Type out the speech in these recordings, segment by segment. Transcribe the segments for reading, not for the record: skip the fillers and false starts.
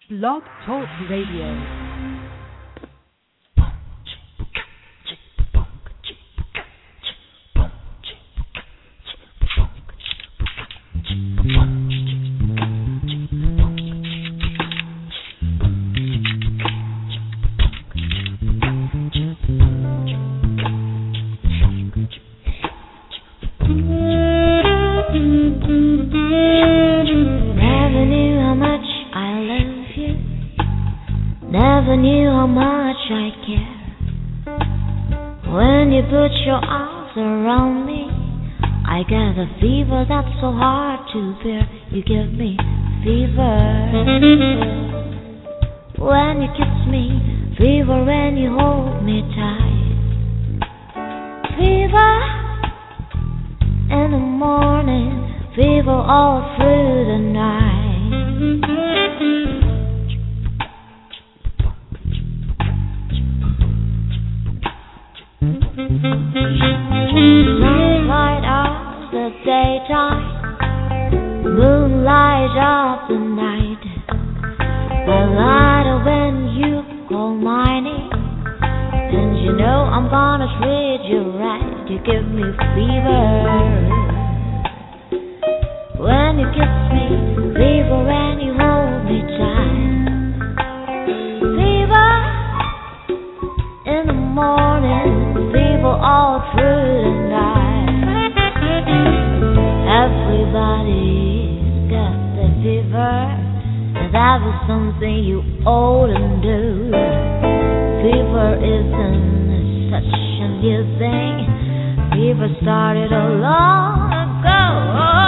Blog Talk Radio. So hard to bear, you give me fever when you kiss me, fever when you hold me tight, fever in the morning, fever all through the night. Sunlight of the daytime, moonlight of the night, the light when you call my name, and you know I'm gonna treat you right. You give me fever when you kiss me, fever when you hold me tight, fever in the morning, fever all through the night. Everybody's got that fever, and that was something you ought to do. Fever isn't such a new thing. Fever started a long ago.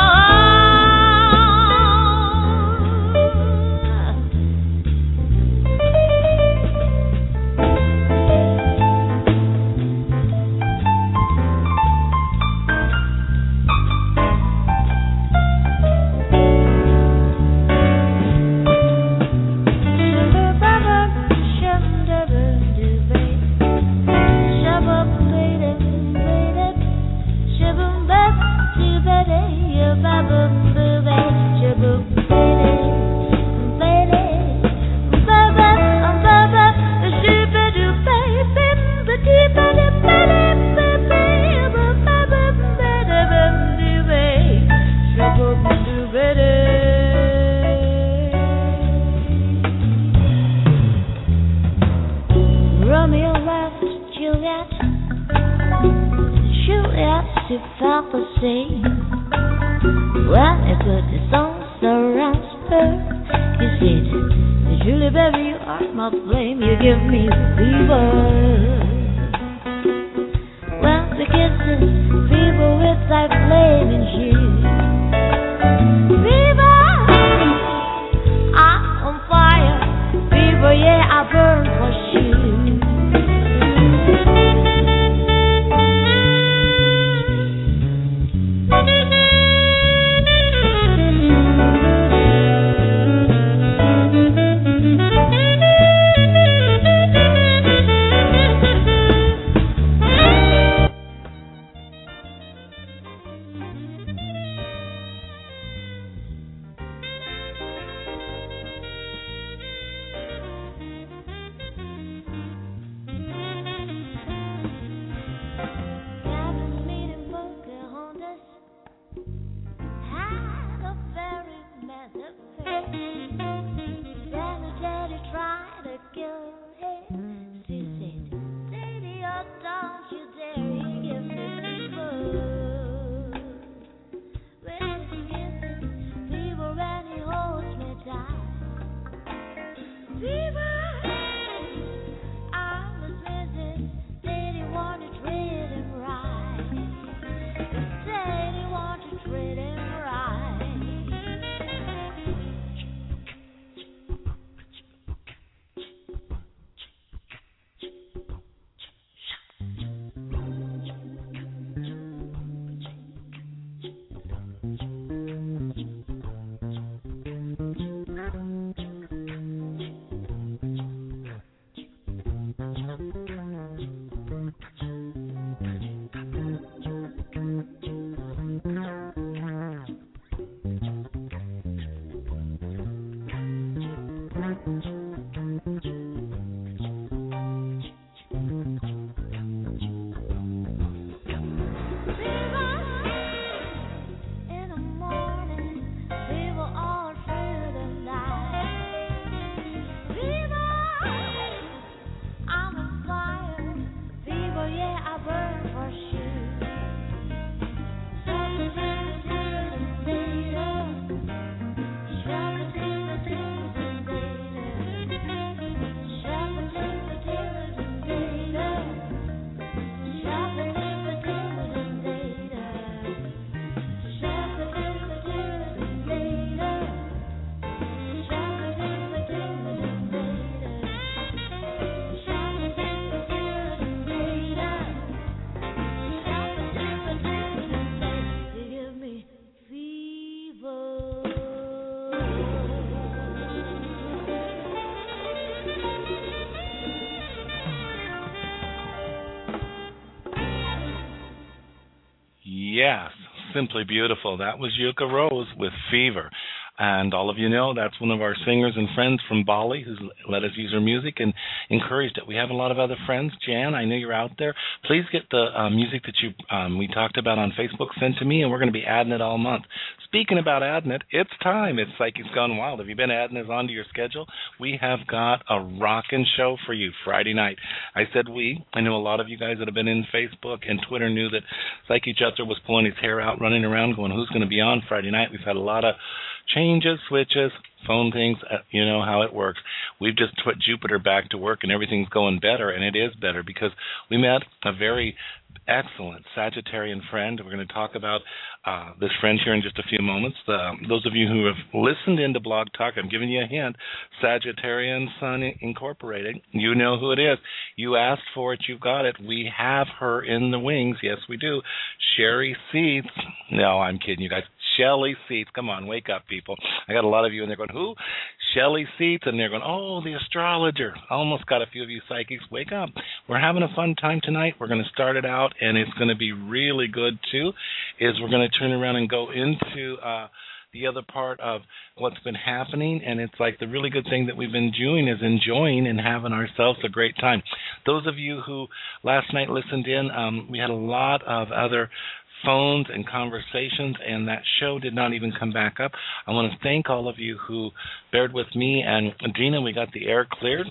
Yes, simply beautiful. That was Yuka Rose with Fever. And all of you know that's one of our singers and friends from Bali who's let us use her music and encouraged it. We have a lot of other friends. Jan, I know you're out there. Please get the music that we talked about on Facebook sent to me, and we're going to be adding it all month. Speaking about adding it, it's time. It's Psychics Gone Wild. Have you been adding this onto your schedule? We have got a rockin' show for you Friday night. I said we. I know a lot of you guys that have been in Facebook and Twitter knew that Psychic Jethro was pulling his hair out, running around, going, who's going to be on Friday night? We've had a lot of changes, switches, phone things, you know how it works. We've just put Jupiter back to work and everything's going better, and it is better because we met a very excellent Sagittarian friend. We're going to talk about this friend here in just a few moments. Those of you who have listened into Blog Talk, I'm giving you a hint, Sagittarian Sun Incorporated, you know who it is. You asked for it, you got it. We have her in the wings. Yes, we do. Sherry Seats. No, I'm kidding you guys. Shelly Seats. Come on, wake up, people. I got a lot of you in there going, who? Shelly Seats. And they're going, oh, the astrologer. I almost got a few of you psychics. Wake up. We're having a fun time tonight. We're going to start it out, and it's going to be really good, too, is we're going to turn around and go into the other part of what's been happening, and it's like the really good thing that we've been doing is enjoying and having ourselves a great time. Those of you who last night listened in, we had a lot of other phones and conversations, and that show did not even come back up. I want to thank all of you who bared with me, and Dina, we got the air cleared.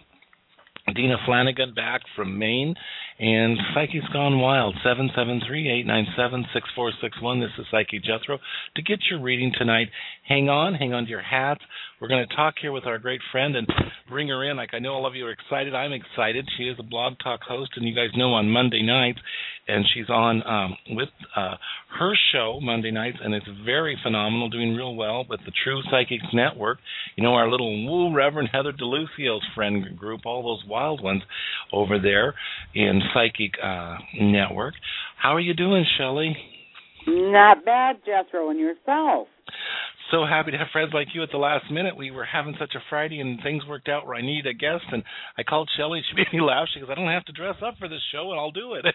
Dina Flanagan back from Maine, and Psyche's Gone Wild, 773-897-6461. This is Psyche Jethro. To get your reading tonight, hang on to your hats. We're going to talk here with our great friend and bring her in. Like, I know all of you are excited. I'm excited. She is a Blog Talk host, and you guys know on Monday nights, and she's on with her show Monday nights, and it's very phenomenal, doing real well with the True Psychics Network. You know, our little woo Reverend Heather DeLucio's friend group, all those wild ones over there in Psychic Network. How are you doing, Shelley? Not bad, Jethro, and yourself. So happy to have friends like you at the last minute. We were having such a Friday, and things worked out where I needed a guest, and I called Shelley. She made me laugh. She goes, I don't have to dress up for this show, and I'll do it.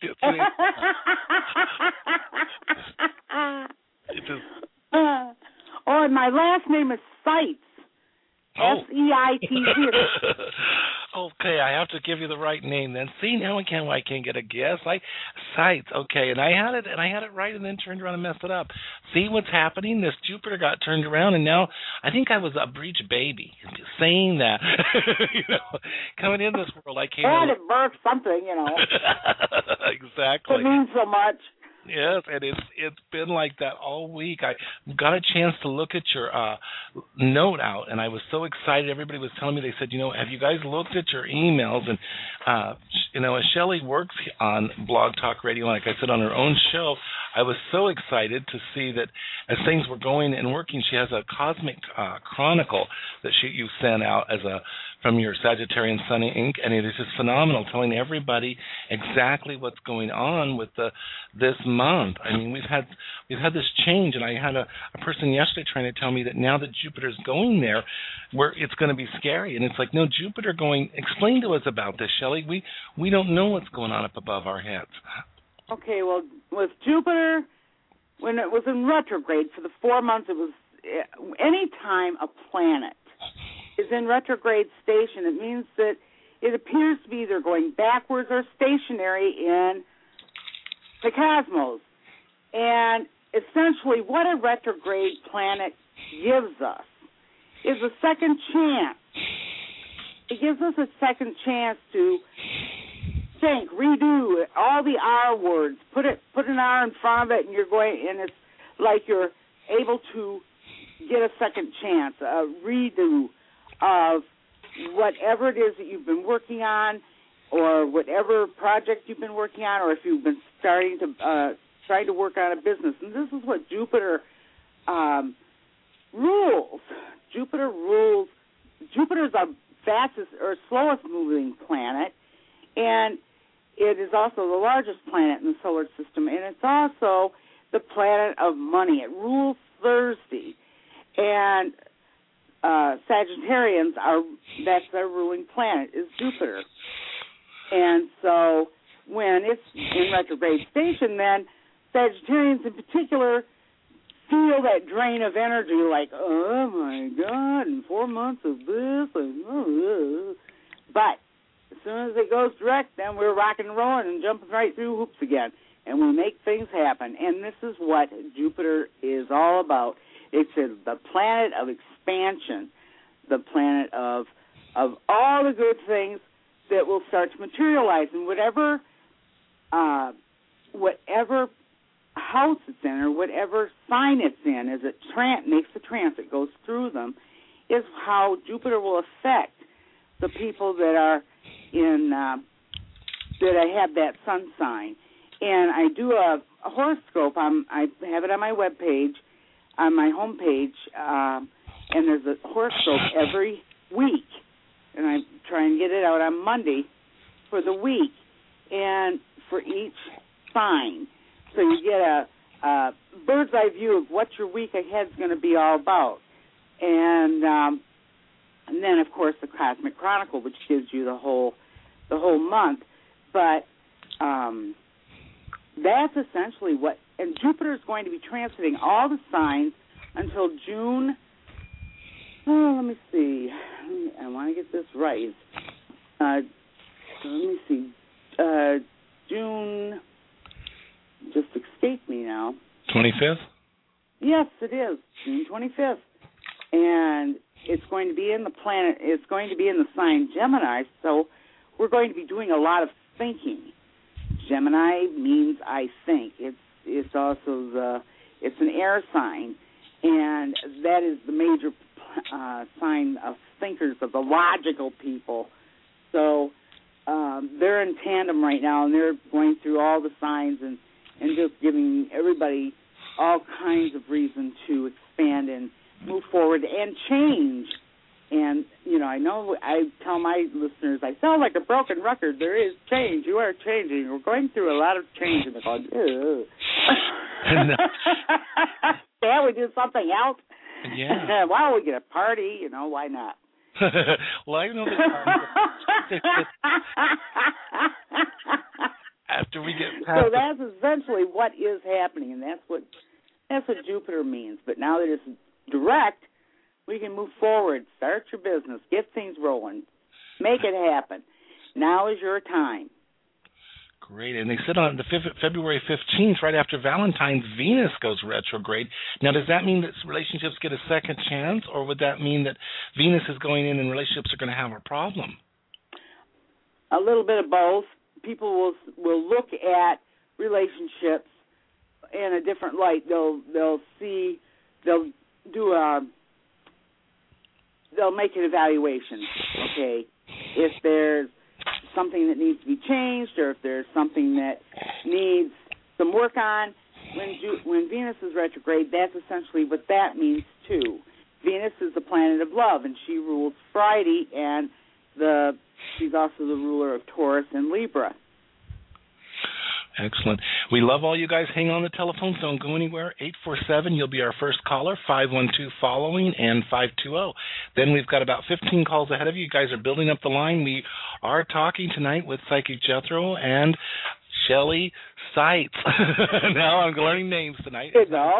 And my last name is Seitz. Seitz. Okay, I have to give you the right name then. See, now I can't get a guess. Seitz, okay, and I had it right and then turned around and messed it up. See what's happening? This Jupiter got turned around, and now I think I was a breech baby. Saying that, coming in this world, I came. And it birthed something, Exactly. It means so much. Yes, and it's been like that all week. I got a chance to look at your note out, and I was so excited. Everybody was telling me, they said, have you guys looked at your emails? And, as Shelley works on Blog Talk Radio, like I said, on her own show, I was so excited to see that as things were going and working, she has a cosmic chronicle that you sent out from your Sagittarian Sun Inc., and it is just phenomenal, telling everybody exactly what's going on with this month. I mean, we've had this change, and I had a person yesterday trying to tell me that now that Jupiter's going there, where it's going to be scary, and it's like, no, Jupiter going. Explain to us about this, Shelley. We don't know what's going on up above our heads. Okay, well, with Jupiter, when it was in retrograde for the 4 months, it was any time a planet is in retrograde station. It means that it appears to be either going backwards or stationary in the cosmos. And essentially what a retrograde planet gives us is a second chance. It gives us a second chance to think, redo all the R words, put an R in front of it, and it's like you're able to get a second chance, a redo of whatever it is that you've been working on, or whatever project you've been working on, or if you've been trying to work on a business. And this is what Jupiter rules. Jupiter rules. Jupiter's our fastest or slowest moving planet, and it is also the largest planet in the solar system, and it's also the planet of money. It rules Thursday, and Sagittarians that's their ruling planet is Jupiter. And so when it's in retrograde station, then Sagittarians in particular feel that drain of energy, like, oh my God, and 4 months of this, but as soon as it goes direct, then we're rocking and rolling and jumping right through hoops again, and we make things happen. And this is what Jupiter is all about. It's the planet of expansion, the planet of all the good things that will start to materialize. And whatever house it's in or whatever sign it's in, as it makes the transit, goes through them, is how Jupiter will affect the people that are in that I have that sun sign. And I do a horoscope. I have it on my webpage, on my homepage, and there's a horoscope every week. And I try and get it out on Monday for the week and for each sign. So you get a bird's eye view of what your week ahead is going to be all about. And then, of course, the Cosmic Chronicle, which gives you the whole month. But that's essentially what, and Jupiter is going to be transiting all the signs until June. Oh, let me see. I want to get this right. Let me see. June just escaped me now. 25th? Yes, it is. June 25th. And it's going to be in the planet, it's going to be in the sign Gemini, so we're going to be doing a lot of thinking. Gemini means I think. It's also it's an air sign, and that is the major sign of thinkers, of the logical people. So they're in tandem right now, and they're going through all the signs and just giving everybody all kinds of reason to expand and move forward and change. And, I know I tell my listeners, I sound like a broken record. There is change. You are changing. We're going through a lot of change. And they're going, ew. Can't we do something else? Yeah. Why don't we get a party? Why not? Well, I know that after we get past. So that's essentially what is happening, and that's what Jupiter means. But now that it's direct, we can move forward, start your business, get things rolling, make it happen. Now is your time. Great. And they said on the February 15th, right after Valentine's, Venus goes retrograde. Now, does that mean that relationships get a second chance, or would that mean that Venus is going in and relationships are going to have a problem? A little bit of both. People will look at relationships in a different light. They'll make an evaluation. Okay, if there's something that needs to be changed, or if there's something that needs some work on, when Venus is retrograde, that's essentially what that means too. Venus is the planet of love, and she rules Friday, and she's also the ruler of Taurus and Libra. Excellent. We love all you guys. Hang on the telephones. Don't go anywhere. 847, you'll be our first caller. 512 following, and 520. Then we've got about 15 calls ahead of you. You guys are building up the line. We are talking tonight with Psychic Jethro and Shelley Seitz. Now I'm learning names tonight. You know.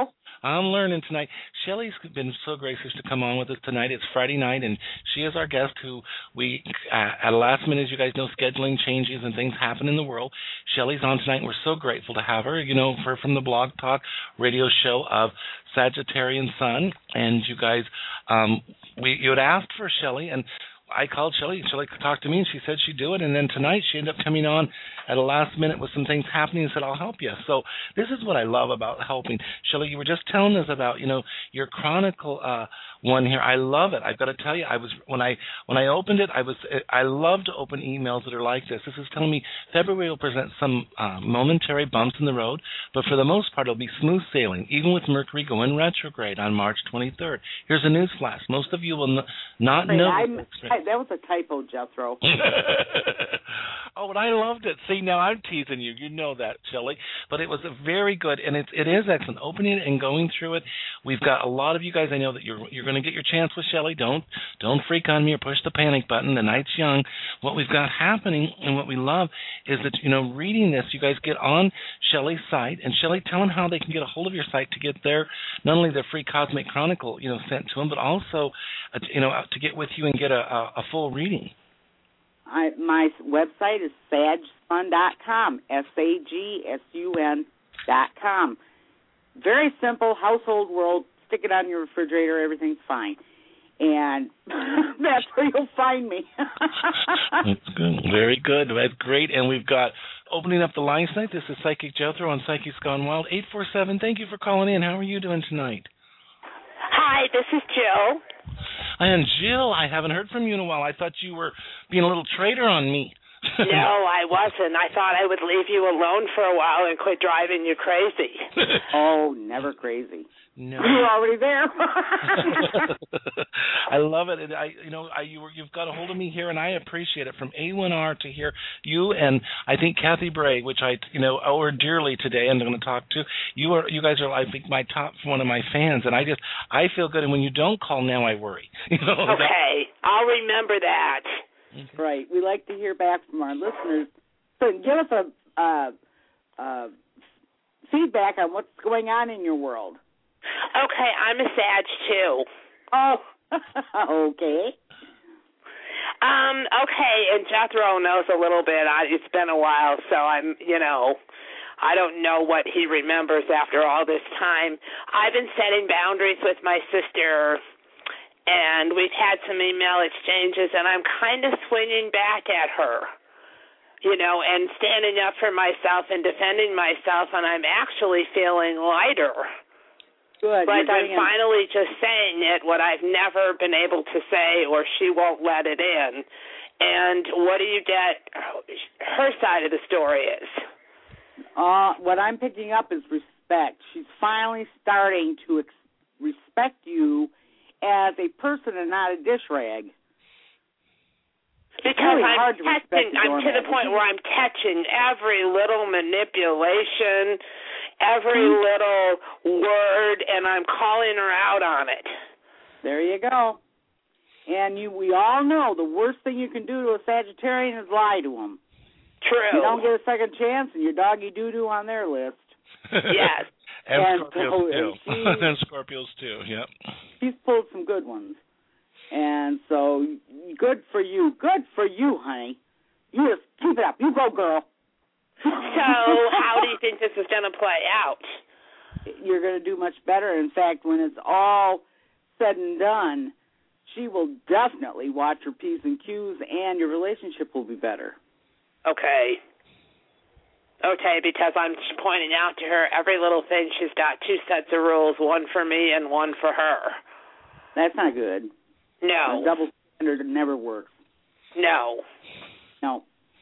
I'm learning tonight. Shelley's been so gracious to come on with us tonight. It's Friday night, and she is our guest who we, at the last minute, as you guys know, scheduling changes and things happen in the world. Shelley's on tonight, and we're so grateful to have her, from the Blog Talk radio show of Sagittarian Sun. And you guys, you had asked for Shelley, and I called Shelley. Shelley talked to me, and she said she'd do it. And then tonight she ended up coming on at the last minute with some things happening and said, I'll help you. So this is what I love about helping. Shelley, you were just telling us about, your Chronicle one here. I love it. I've got to tell you, when I opened it, I love to open emails that are like this. This is telling me February will present some momentary bumps in the road, but for the most part, it'll be smooth sailing, even with Mercury going retrograde on March 23rd. Here's a news flash. Most of you will not know. That was a typo, Jethro. Oh, and I loved it. See, now I'm teasing you. You know that, Shelley. But it was a very good, and it is excellent. Opening it and going through it. We've got a lot of you guys. I know that you're going to get your chance with Shelley. Don't freak on me or push the panic button. The night's young. What we've got happening and what we love is that, reading this, you guys get on Shelley's site, and Shelley, tell them how they can get a hold of your site to get not only their free Cosmic Chronicle, sent to them, but also, to get with you and get a full reading. My website is sagsun.com, SAGSUN.com. Very simple, household world. Stick it on your refrigerator, everything's fine. And that's where you'll find me. That's good. Very good. That's great. And we've got opening up the lines tonight. This is Psychic Jethro on Psychics Gone Wild. 847. Thank you for calling in. How are you doing tonight? Hi, this is Jill. And Jill, I haven't heard from you in a while. I thought you were being a little traitor on me. No, I wasn't. I thought I would leave you alone for a while and quit driving you crazy. Oh, never crazy. No. You're already there. I love it. And you've got a hold of me here, and I appreciate it. From A1R to hear you and I think Kathy Bray, which I owe her dearly today, and I'm going to talk to you. Guys are, I think, my top one of my fans, and I feel good. And when you don't call now, I worry. Okay, I'll remember that. Right. We like to hear back from our listeners. So give us a feedback on what's going on in your world. Okay, I'm a Sag too. Oh, okay. Okay, and Jethro knows a little bit. It's been a while, so I don't know what he remembers after all this time. I've been setting boundaries with my sister, and we've had some email exchanges, and I'm kind of swinging back at her, and standing up for myself and defending myself, and I'm actually feeling lighter. Good. Like I'm finally just saying it, what I've never been able to say, or she won't let it in. And what do you get her side of the story is? What I'm picking up is respect. She's finally starting to respect you as a person and not a dish rag. Because I'm to the point where I'm catching every little manipulation, every little word, and I'm calling her out on it. There you go. And we all know the worst thing you can do to a Sagittarian is lie to them. True. You don't get a second chance, and your doggy doo-doo on their list. Yes. and Scorpios too. And Scorpios too, yep. She's pulled some good ones. And so, good for you. Good for you, honey. You just keep it up. You go, girl. So, how do you think this is going to play out? You're going to do much better. In fact, when it's all said and done, she will definitely watch her P's and Q's, and your relationship will be better. Okay. Okay, because I'm pointing out to her every little thing. She's got two sets of rules, one for me and one for her. That's not good. No. A double standard never works. No. No.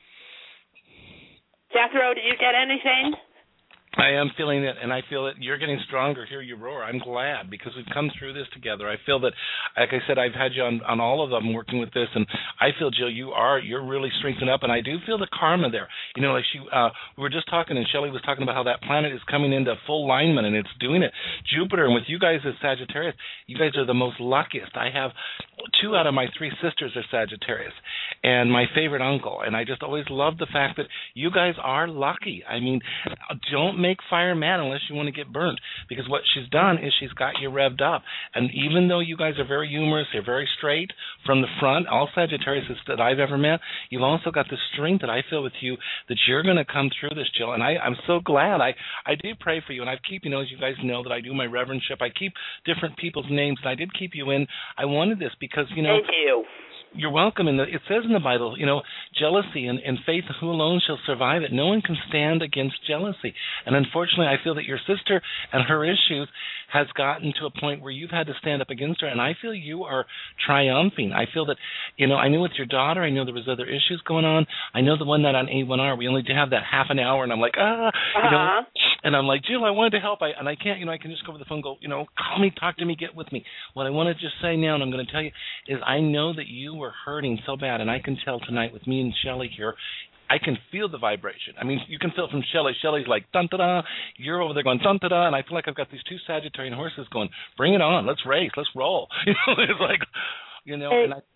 Jethro, do you get anything? I am feeling it, and I feel that you're getting stronger. Here you roar. I'm glad because we've come through this together. I feel that, like I said, I've had you on all of them working with this, and I feel, Jill, you're really strengthened up, and I do feel the karma there. We were just talking, and Shelley was talking about how that planet is coming into full alignment, and it's doing it. Jupiter, and with you guys as Sagittarius, you guys are the most luckiest. I have 2 out of my 3 sisters are Sagittarius, and my favorite uncle. And I just always love the fact that you guys are lucky. I mean, don't make fire mad unless you want to get burnt, because what she's done is she's got you revved up. And even though you guys are very humorous, you're very straight from the front, all Sagittarius that I've ever met, you've also got the strength that I feel with you that you're going to come through this, Jill. And I'm so glad. I do pray for you, and I keep, as you guys know, that I do my reverendship. I keep different people's names, and I did keep you in. I wanted this because, Thank you. You're welcome. It says in the Bible, jealousy and faith, who alone shall survive it? No one can stand against jealousy. And unfortunately, I feel that your sister and her issues has gotten to a point where you've had to stand up against her, and I feel you are triumphing. I feel that, I knew with your daughter, I know there was other issues going on. I know the one that on A1R, we only have that half an hour, and I'm like, and I'm like, Jill, I wanted to help, and I can't, I can just go over the phone and go, call me, talk to me, get with me. What I want to just say now, and I'm going to tell you, is I know that you were hurting so bad, and I can tell tonight with me and Shelley here, I can feel the vibration. I mean, you can feel it from Shelley. Shelley's like, dun-da-da. You're over there going, dun-da-da. And I feel like I've got these two Sagittarian horses going, bring it on. Let's race. Let's roll. It's like, Hey, and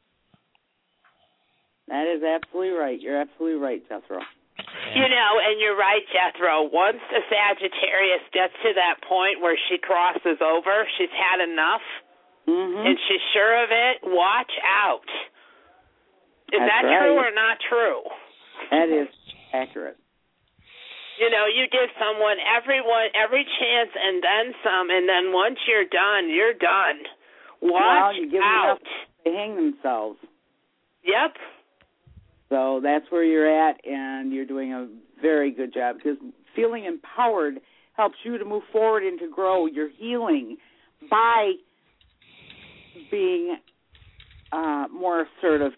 that is absolutely right. You're absolutely right, Jethro. And you're right, Jethro. Once a Sagittarius gets to that point where she crosses over, she's had enough, and she's sure of it, watch out. Is that true or not true? That is accurate. You give someone every chance and then some, and then once you're done, you're done. Watch you give out. Them enough, they hang themselves. Yep. So that's where you're at, and you're doing a very good job, because feeling empowered helps you to move forward and to grow. You're healing by being more assertive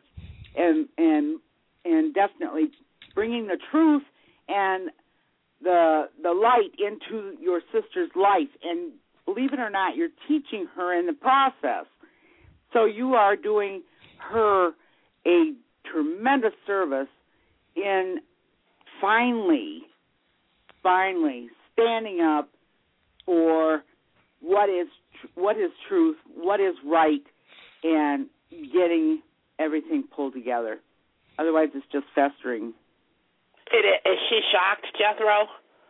and definitely bringing the truth and the light into your sister's life. And believe it or not, you're teaching her in the process. So you are doing her a tremendous service in finally standing up for what is truth, what is right, and getting everything pulled together. Otherwise, it's just festering. Is she shocked, Jethro?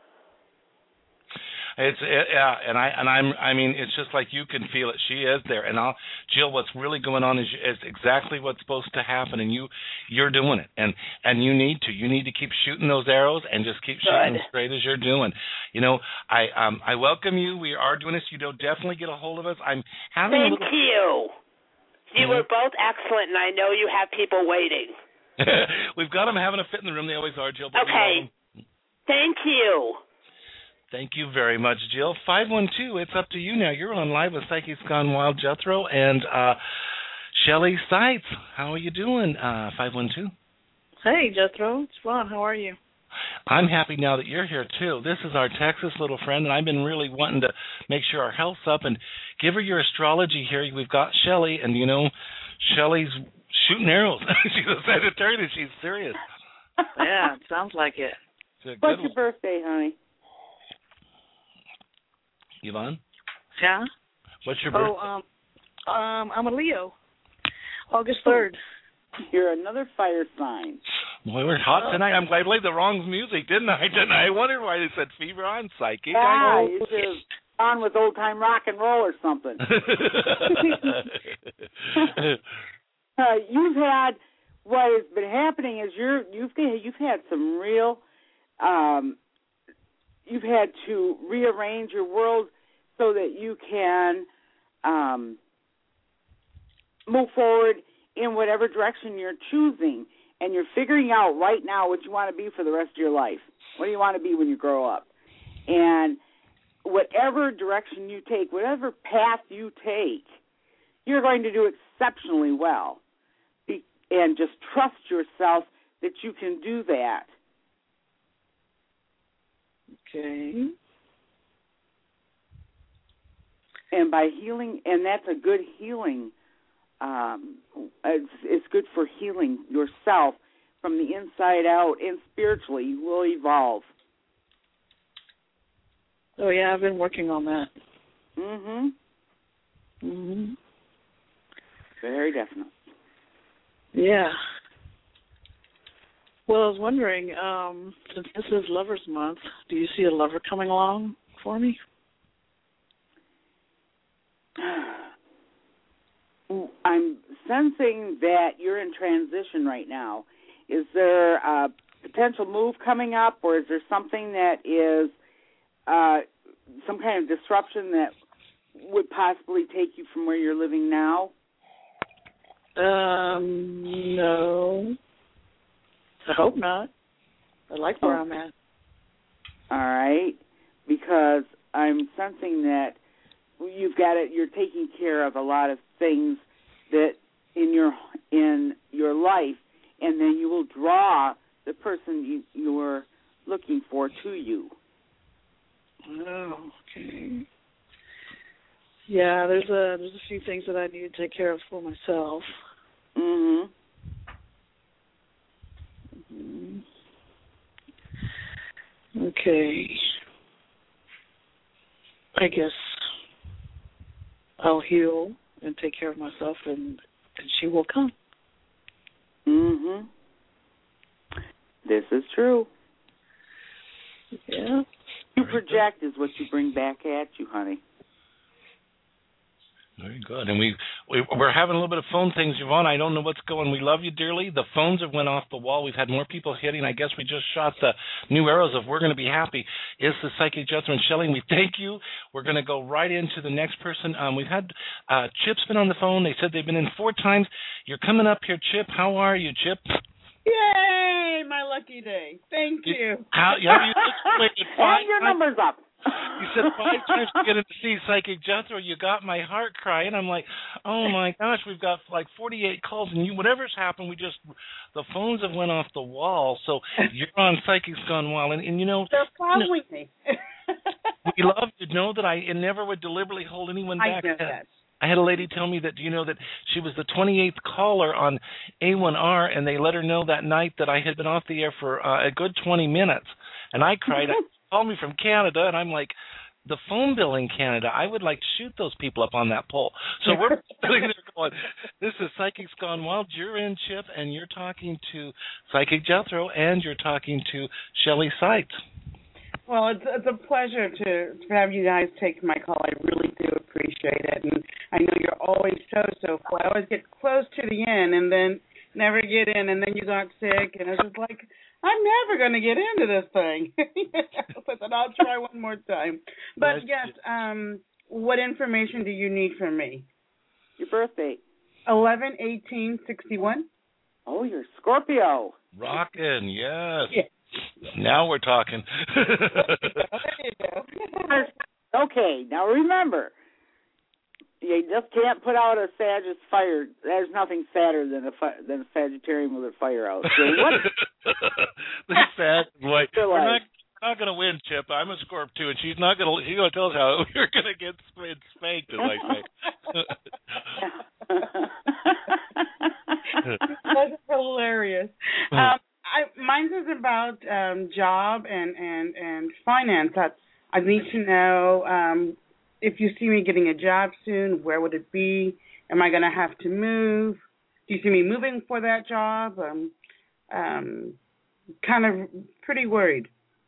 I mean, it's just like you can feel it. She is there, and Jill, what's really going on is exactly what's supposed to happen, and you're doing it, and you need to keep shooting those arrows and just keep shooting them straight as you're doing. I welcome you. We are doing this. Definitely get a hold of us. I'm having. Thank you. You were both excellent, and I know you have people waiting. We've got them having a fit in the room. They always are, Jill. Okay. Thank you. Thank you very much, Jill. 512, it's up to you now. You're on live with Psychics Gone Wild, Jethro, and Shelley Seitz. How are you doing, 512? Hey, Jethro. It's Ron. How are you? I'm happy now that you're here, too. This is our Texas little friend, and I've been really wanting to make sure our health's up and give her your astrology here. We've got Shelley, and, Shelley's shooting arrows. She's a Sagittarius, and she's serious. Yeah, it sounds like it. What's your birthday, honey? Yvonne? Yeah? What's your birthday? I'm a Leo. August 3rd. You're another fire sign. Boy, we're hot tonight. I played the wrong music, didn't I? I wondered why they said Fever on Psychic. Yeah, you should have gone with old-time rock and roll or something. You've had, what has been happening is you've had some real, you've had to rearrange your world so that you can move forward in whatever direction you're choosing. And you're figuring out right now what you want to be for the rest of your life. What do you want to be when you grow up? And whatever direction you take, whatever path you take, you're going to do exceptionally well. And just trust yourself that you can do that. Okay. And by healing, and that's a good healing, it's good for healing yourself from the inside out, and spiritually you will evolve. Oh, yeah, I've been working on that. Very definite. Yeah. Well, I was wondering, since this is Lover's Month, do you see a lover coming along for me? I'm sensing that you're in transition right now. Is there a potential move coming up, or is there something that is some kind of disruption that would possibly take you from where you're living now? No. I hope not. I like where I'm at. All right, because I'm sensing that you're taking care of a lot of things that in your life, and then you will draw the person you're looking for to you. Oh, okay. Yeah, there's a few things that I need to take care of for myself. Mhm. Okay. I guess I'll heal and take care of myself, and she will come. Mhm. This is true. Yeah. You project is what you bring back at you, honey. Very good. And we're having a little bit of phone things, Yvonne. I don't know what's going. We love you dearly. The phones have went off the wall. We've had more people hitting. I guess we just shot the new arrows of We're Going to Be Happy. Is the Psychic Jethro and Shelley. We thank you. We're going to go right into the next person. We've had Chip's been on the phone. They said they've been in 4 times. You're coming up here, Chip. How are you, Chip? Yay! My lucky day. Thank you. Have you waited 5 And your times? number's up. You said 5 times to get in to see Psychic Jethro. You got my heart crying. I'm like, oh my gosh, we've got like 48 calls, and whatever's happened, the phones have went off the wall. So you're on Psychic's Gone Wild, and you know, They're following me. we love to know that I never would deliberately hold anyone back. I know that. I had a lady tell me that, that she was the 28th caller on A1R, and they let her know that night that I had been off the air for a good 20 minutes. And I cried. Called me from Canada, and I'm like, the phone bill in Canada, I would like to shoot those people up on that pole. So we're sitting there going, this is Psychic's Gone Wild. You're in, Chip, and you're talking to Psychic Jethro, and you're talking to Shelley Seitz. Well, it's a pleasure to have you guys take my call. I really do appreciate it, and I know you're always so cool. I always get close to the end and then never get in, and then you got sick, and it's just like, I'm never going to get into this thing. So I said, I'll try one more time. But yes, what information do you need from me? Your birthday. 11/18/61. Oh, you're Scorpio. Rockin', yes. Yeah. Now we're talking. There you go. Okay, now remember, you just can't put out a Sagittarius fire. There's nothing sadder than a Sagittarian with a fire out. So what? The sad boy. We're not going to win, Chip. I'm a Scorp too, and she's going to tell us how we're going to get spanked, as I say. That's hilarious. Mine is about job and finance. I need to know if you see me getting a job soon, where would it be? Am I going to have to move? Do you see me moving for that job? Kind of pretty worried.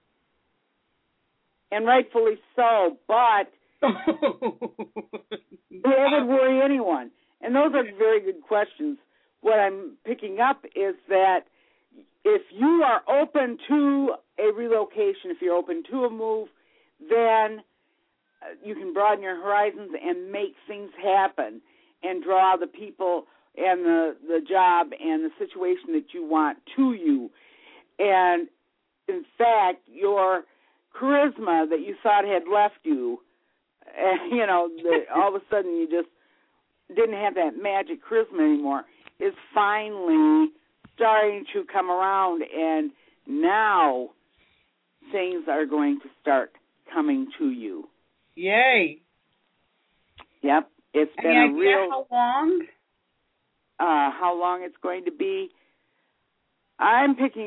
And rightfully so, but that would worry anyone. And those are very good questions. What I'm picking up is that if you are open to a relocation, if you're open to a move, then you can broaden your horizons and make things happen and draw the people and the job and the situation that you want to you. And, in fact, your charisma that you thought had left you, all of a sudden you just didn't have that magic charisma anymore, is finally starting to come around, and now things are going to start coming to you. Yay. Yep. It's been a real... How long? How long it's going to be? I'm picking up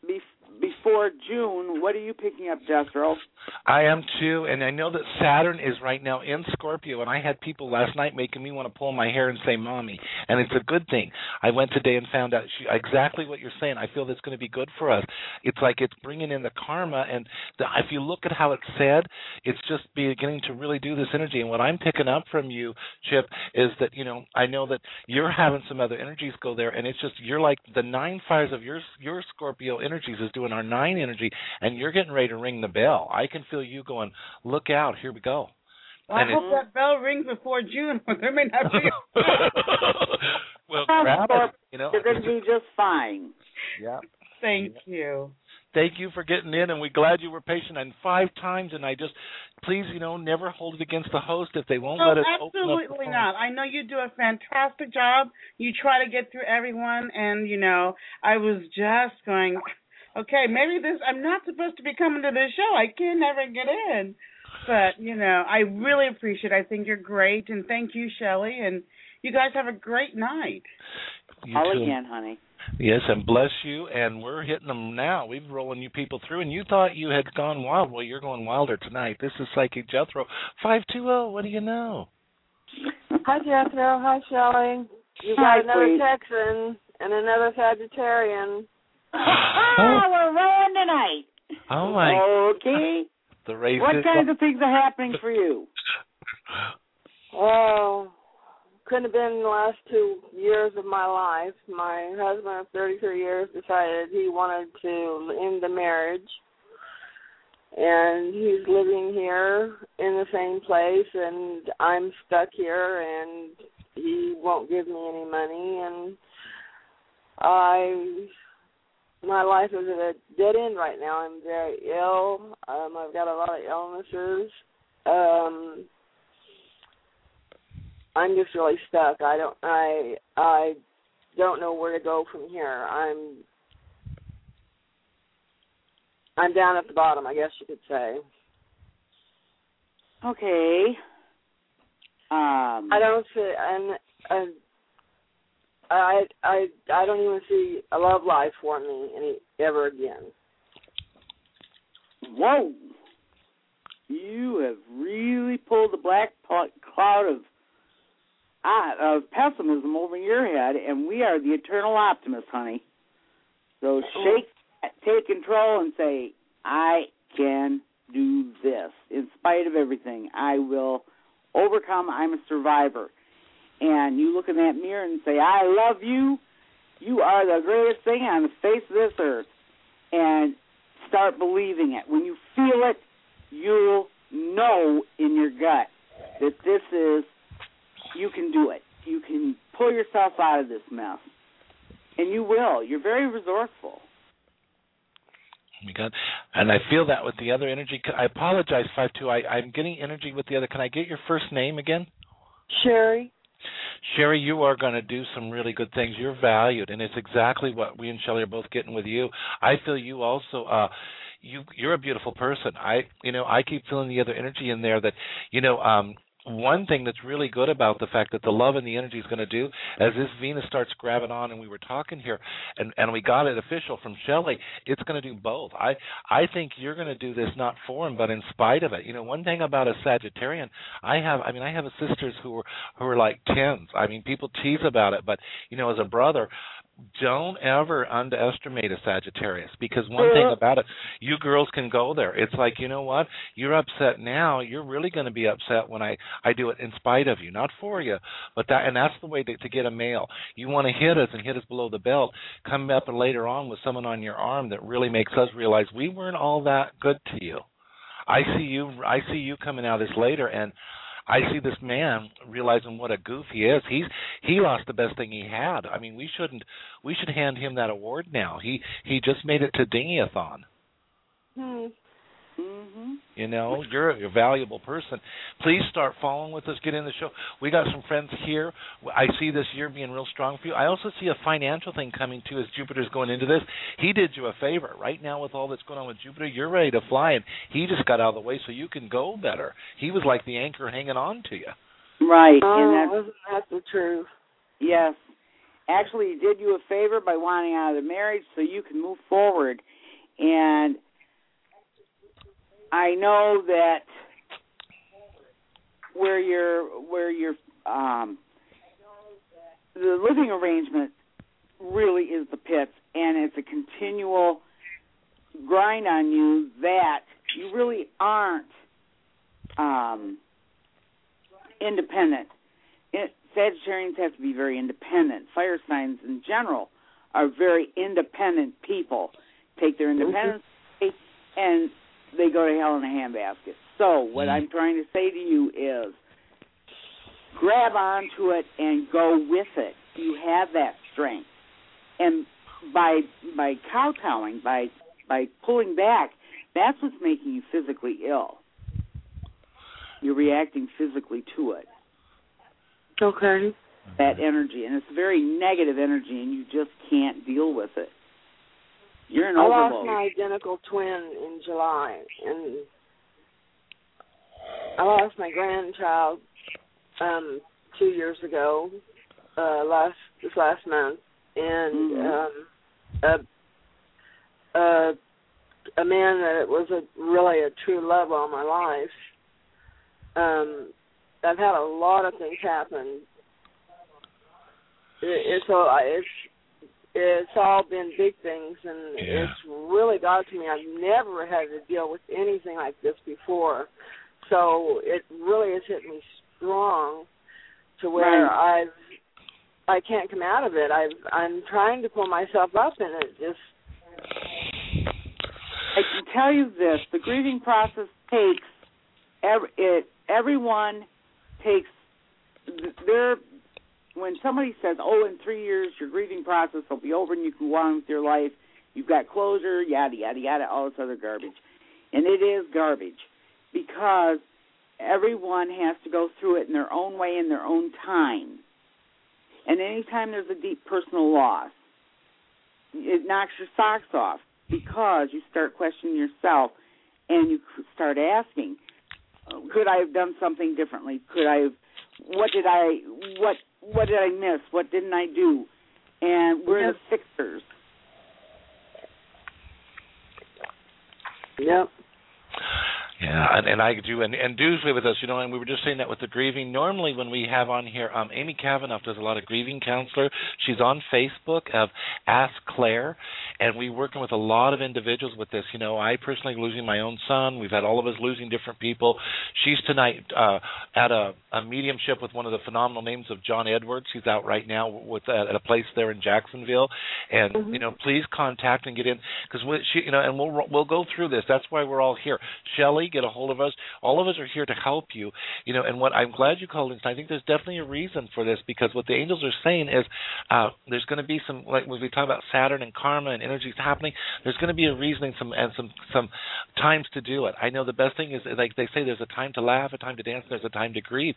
before June. What are you picking up, Jethro? I am too, and I know that Saturn is right now in Scorpio, and I had people last night making me want to pull my hair and say "mommy," and it's a good thing. I went today and found out exactly what you're saying. I feel that's going to be good for us. It's like it's bringing in the karma, and if you look at how it's said, it's just beginning to really do this energy. And what I'm picking up from you, Chip, is that I know that you're having some other energies go there, and it's just you're like the 9 fires of your Scorpio energies is doing our 9 energy, and you're getting ready to ring the bell. I can feel you going, look out, here we go. Well, I hope that bell rings before June. There may not be. Well, grab it. You're going to be just fine. Yeah. Thank you. Thank you for getting in, and we're glad you were patient. And 5 times, and I just, please, never hold it against the host if they won't let us open up the phone. Absolutely not. I know you do a fantastic job. You try to get through everyone, and, I was just going, okay, maybe I'm not supposed to be coming to this show. I can never get in. But, I really appreciate it. I think you're great, and thank you, Shelley, and you guys have a great night. Call again, honey. Yes, and bless you, and we're hitting them now. We're rolling you people through, and you thought you had gone wild. Well, you're going wilder tonight. This is Psychic Jethro. 520, what do you know? Hi, Jethro. Hi, Shelley. You got another Texan and another Sagittarian. We're rolling tonight. Oh, my. Okay. The race what kinds of things are happening for you? Oh, couldn't have been the last 2 years of my life. My husband of 33 years decided he wanted to end the marriage. And he's living here in the same place, and I'm stuck here, and he won't give me any money. And my life is at a dead end right now. I'm very ill. I've got a lot of illnesses. I'm just really stuck. I don't know where to go from here. I'm down at the bottom, I guess you could say. Okay. I don't see, and I don't even see a love life for me ever again. Whoa! You have really pulled the black cloud of pessimism over your head, and we are the eternal optimists, honey. So take control and say, I can do this. In spite of everything, I will overcome. I'm a survivor. And you look in that mirror and say, I love you. You are the greatest thing on the face of this earth. And start believing it. When you feel it, you'll know in your gut that this is, you can do it. You can pull yourself out of this mess. And you will. You're very resourceful. And I feel that with the other energy. I apologize, 5-2. I'm getting energy with the other. Can I get your first name again? Sherry. Sherry, you are going to do some really good things. You're valued, and it's exactly what we and Shelley are both getting with you. I feel you also. You're a beautiful person. I keep feeling the other energy in there that, one thing that's really good about the fact that the love and the energy is going to do, as this Venus starts grabbing on, and we were talking here, and we got it official from Shelley, it's going to do both. I think you're going to do this not for him, but in spite of it. One thing about a Sagittarian, I have sisters who are like 10s. People tease about it, but, as a brother, don't ever underestimate a Sagittarius, because one thing about it, you girls can go there. It's like, you know what? You're upset now. You're really going to be upset when I do it in spite of you, not for you. But that's the way to get a male. You want to hit us and hit us below the belt. Come up and later on with someone on your arm that really makes us realize we weren't all that good to you. I see you coming out of this later, and I see this man realizing what a goof he is. He lost the best thing he had. We should hand him that award now. He just made it to Dingy-a-thon. Mm-hmm. You're a valuable person. Please start following with us. Get in the show. We got some friends here. I see this year being real strong for you. I also see a financial thing coming too as Jupiter's going into this. He did you a favor. Right now with all that's going on with Jupiter, you're ready to fly, and he just got out of the way so you can go better. He was like the anchor hanging on to you. Right. And that's the truth. Yes. Actually, he did you a favor by wanting out of the marriage so you can move forward. And I know that where you're the living arrangement really is the pits, and it's a continual grind on you that you really aren't independent. Sagittarians have to be very independent. Fire signs in general are very independent people. Take their independence and they go to hell in a handbasket. So what I'm trying to say to you is grab onto it and go with it. You have that strength. And by kowtowing, by pulling back, that's what's making you physically ill. You're reacting physically to it. Okay. That energy. And it's a very negative energy, and you just can't deal with it. You're an overload. I lost my identical twin in July, and I lost my grandchild 2 years ago, this last month, and a man that was really a true love all my life. I've had a lot of things happen. It's all been big things, and it's really got to me. I've never had to deal with anything like this before, so it really has hit me strong to where I can't come out of it. I'm trying to pull myself up, and it just. I can tell you this: the grieving process takes everyone takes their. When somebody says, "Oh, in 3 years your grieving process will be over and you can go on with your life, you've got closure," yada yada yada, all this other garbage, and it is garbage because everyone has to go through it in their own way, in their own time. And anytime there's a deep personal loss, it knocks your socks off because you start questioning yourself and you start asking, could I have done something differently? What did I miss? What didn't I do? And we're the fixers. Yep. Yeah, and I do, and Du's with us, and we were just saying that with the grieving. Normally when we have on here, Amy Kavanaugh does a lot of grieving counselor. She's on Facebook of Ask Claire, and we're working with a lot of individuals with this. I personally losing my own son. We've had all of us losing different people. She's tonight at a mediumship with one of the phenomenal names of John Edwards. He's out right now at a place there in Jacksonville, and please contact and get in because and we'll go through this. That's why we're all here. Shelley, get a hold of us. All of us are here to help you. And what I'm glad you called in. I think there's definitely a reason for this because what the angels are saying is there's going to be some, like when we talk about Saturn and karma and energies happening, there's going to be a reasoning some times to do it. I know the best thing is, like they say, there's a time to laugh, a time to dance, there's a time to grieve.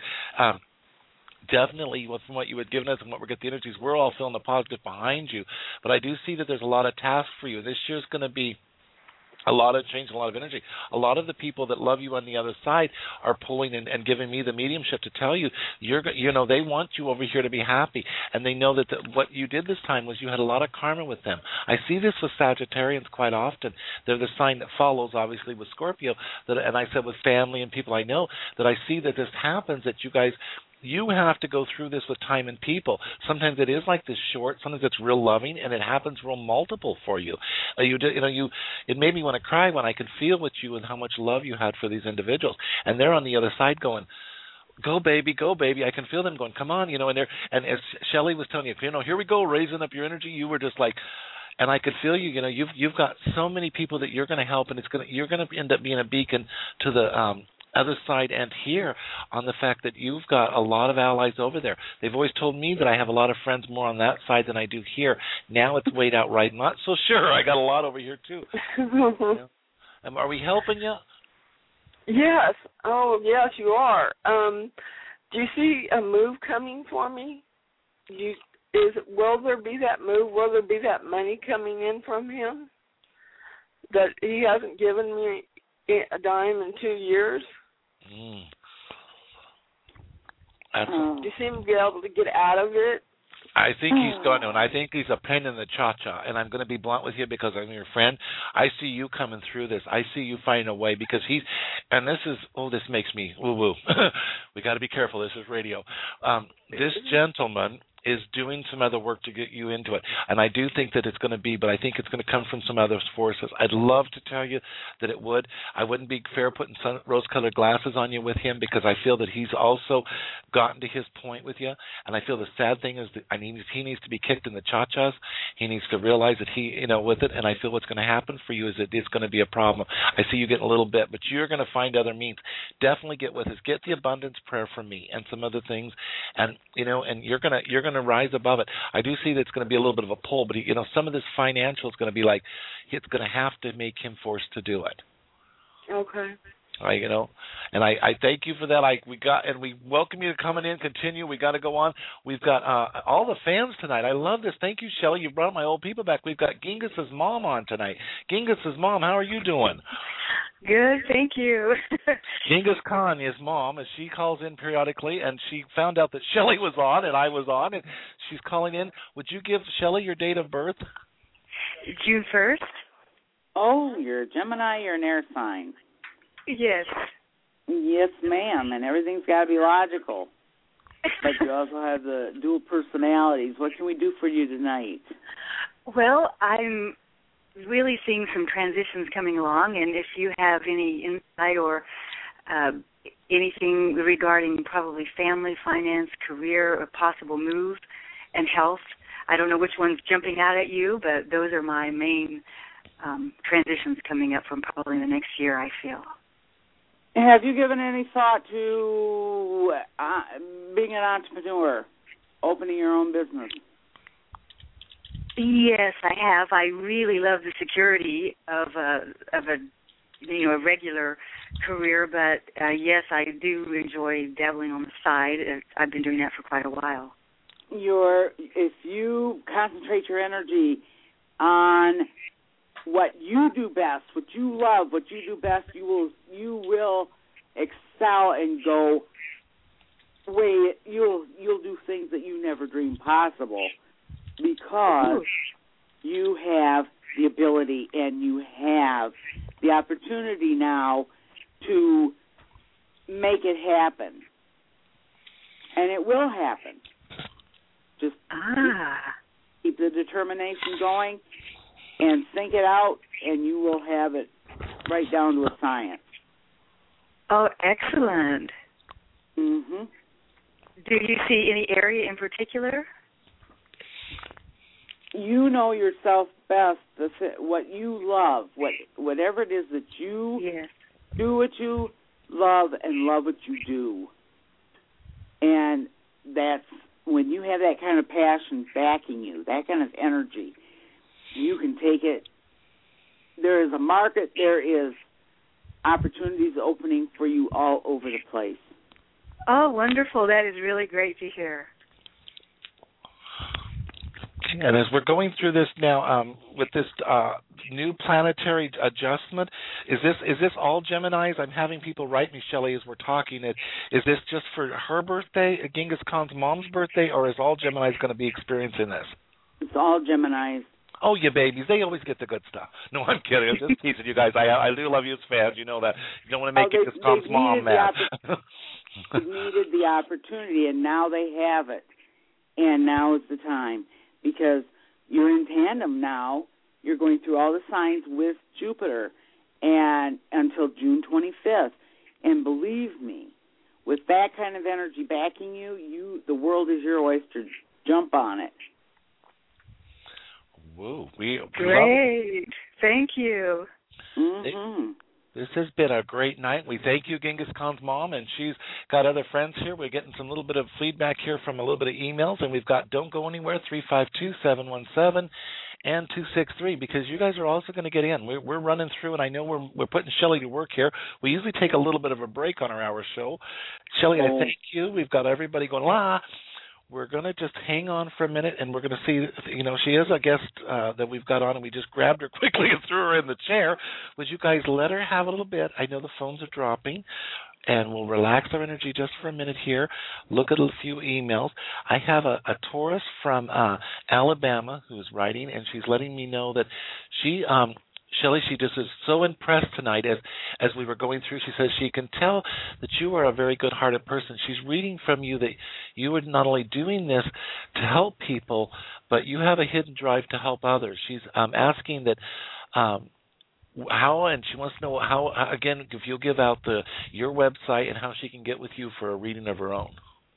Definitely, from what you had given us and what we're getting the energies, we're all feeling the positive behind you. But I do see that there's a lot of tasks for you. This year's going to be a lot of change, a lot of energy. A lot of the people that love you on the other side are pulling and giving me the mediumship to tell you, they want you over here to be happy, and they know that what you did this time was you had a lot of karma with them. I see this with Sagittarians quite often. They're the sign that follows, obviously, with Scorpio. And I said with family and people I know that I see that this happens, that you guys. You have to go through this with time and people. Sometimes it is like this short. Sometimes it's real loving, and it happens real multiple for you. It made me want to cry when I could feel with you and how much love you had for these individuals. And they're on the other side going, "Go baby, go baby." I can feel them going, "Come on," and as Shelley was telling you, here we go, raising up your energy. You were just like. And I could feel you. You've got so many people that you're going to help, and you're going to end up being a beacon to the other side and here on the fact that you've got a lot of allies over there. They've always told me that I have a lot of friends more on that side than I do here. Now it's weighed out right. Not so sure. I got a lot over here too. Are we helping you? Yes. Oh, yes, you are. Do you see a move coming for me? Will there be that move? Will there be that money coming in from him that he hasn't given me a dime in 2 years? Do you seem to be able to get out of it? I think he's going to, and I think he's a pain in the cha-cha. And I'm going to be blunt with you because I'm your friend. I see you coming through this. I see you finding a way because and this is, this makes me woo-woo. We got to be careful. This is radio. This gentleman is doing some other work to get you into it. And I do think that it's going to be, but I think it's going to come from some other forces. I'd love to tell you that it would. I wouldn't be fair putting rose-colored glasses on you with him because I feel that he's also gotten to his point with you. And I feel the sad thing is that he needs to be kicked in the cha-chas. He needs to realize that with it. And I feel what's going to happen for you is that it's going to be a problem. I see you getting a little bit, but you're going to find other means. Definitely get with us. Get the abundance prayer from me and some other things. And, and you're going to rise above it. I do see that it's going to be a little bit of a pull, but some of this financial is going to be like it's going to have to make him forced to do it. Okay. And I thank you for that. We welcome you to come in, continue. We got to go on. We've got all the fans tonight. I love this. Thank you, Shelley. You brought my old people back. We've got Gingus's mom on tonight. Gingus's mom, how are you doing? Good, thank you. Genghis Khan, his mom, as she calls in periodically, and she found out that Shelley was on and I was on, and she's calling in. Would you give Shelley your date of birth? June 1st. Oh, you're a Gemini, you're an air sign. Yes. Yes, ma'am, and everything's got to be logical. But you also have the dual personalities. What can we do for you tonight? Well, I'm really seeing some transitions coming along, and if you have any insight or anything regarding probably family, finance, career, a possible move, and health, I don't know which one's jumping out at you, but those are my main transitions coming up from probably in the next year, I feel. Have you given any thought to being an entrepreneur, opening your own business? Yes, I have. I really love the security of a regular career, but yes, I do enjoy dabbling on the side. I've been doing that for quite a while. If you concentrate your energy on what you do best, what you love, what you do best, you will excel and go way. You'll do things that you never dreamed possible because you have the ability and you have the opportunity now to make it happen, and it will happen. Just keep the determination going and think it out, and you will have it right down to a science. Oh, excellent. Mm-hmm. Do you see any area in particular? You know yourself best, what you love, whatever it is that you do what you love and love what you do. And that's when you have that kind of passion backing you, that kind of energy, you can take it. There is a market, there is opportunities opening for you all over the place. Oh, wonderful. That is really great to hear. And as we're going through this now with this new planetary adjustment, is this all Geminis? I'm having people write me, Shelley, as we're talking. Is this just for her birthday, Genghis Khan's mom's birthday, or is all Geminis going to be experiencing this? It's all Geminis. Oh, you babies. They always get the good stuff. No, I'm kidding. I'm just teasing you guys. I do love you as fans. You know that. You don't want to make Genghis Khan's mom mad. They needed the opportunity, and now they have it. And now is the time. Because you're in tandem now. You're going through all the signs with Jupiter and until June 25th. And believe me, with that kind of energy backing you, the world is your oyster. Jump on it. Whoa, great. Thank you. Mm-hmm. This has been a great night. We thank you, Genghis Khan's mom, and she's got other friends here. We're getting some little bit of feedback here from a little bit of emails, and we've got Don't Go Anywhere, 352-717, and 263, because you guys are also going to get in. We're running through, and I know we're putting Shelley to work here. We usually take a little bit of a break on our hour show. Shelley, I thank you. We've got everybody going, la. We're going to just hang on for a minute, and we're going to see, she is a guest that we've got on, and we just grabbed her quickly and threw her in the chair. Would you guys let her have a little bit? I know the phones are dropping. and we'll relax our energy just for a minute here, look at a few emails. I have a Taurus from Alabama who's writing, and she's letting me know that she Shelley, she just is so impressed tonight as we were going through. She says she can tell that you are a very good-hearted person. She's reading from you that you are not only doing this to help people, but you have a hidden drive to help others. She's asking that how, and she wants to know how, again, if you'll give out your website and how she can get with you for a reading of her own.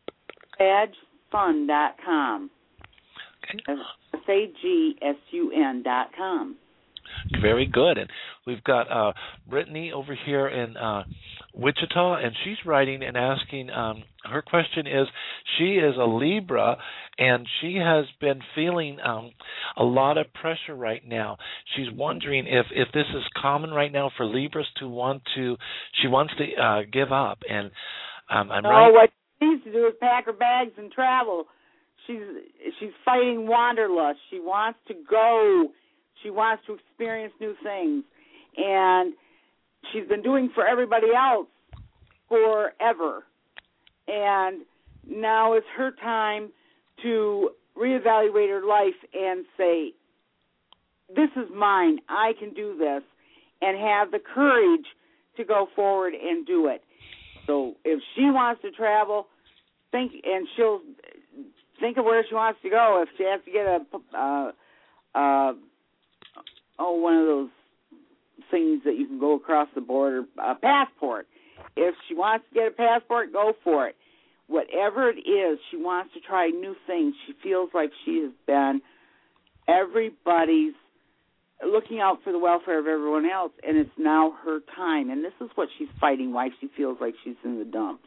SageSun.com. Okay. SageSun.com. Very good. And we've got Brittany over here in Wichita, and she's writing and asking, her question is, she is a Libra, and she has been feeling a lot of pressure right now. She's wondering if this is common right now for Libras she wants to give up. And I'm right. What she needs to do is pack her bags and travel. She's fighting wanderlust. She wants to go. She wants to experience new things. And she's been doing for everybody else forever. And now is her time to reevaluate her life and say, this is mine. I can do this. And have the courage to go forward and do it. So if she wants to travel, she'll think of where she wants to go. If she has to get one of those things that you can go across the border, a passport. If she wants to get a passport, go for it. Whatever it is, she wants to try new things. She feels like she has been everybody's looking out for the welfare of everyone else, and it's now her time. And this is what she's fighting, why she feels like she's in the dumps.